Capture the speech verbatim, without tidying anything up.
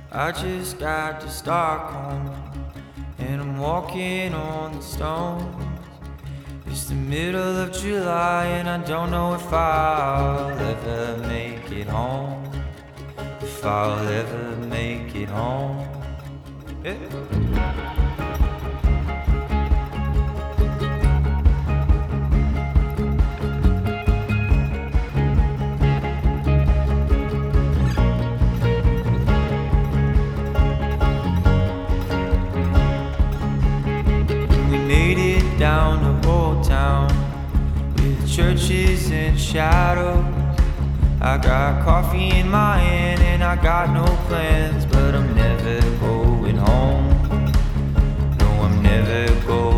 I just got to Stockholm and I'm walking on the stones. It's the middle of July and I don't know if I'll ever make it home. If I'll ever make it home. Yeah. Down the whole town with churches and shadows. I got coffee in my hand and I got no plans, but I'm never going home. No, I'm never going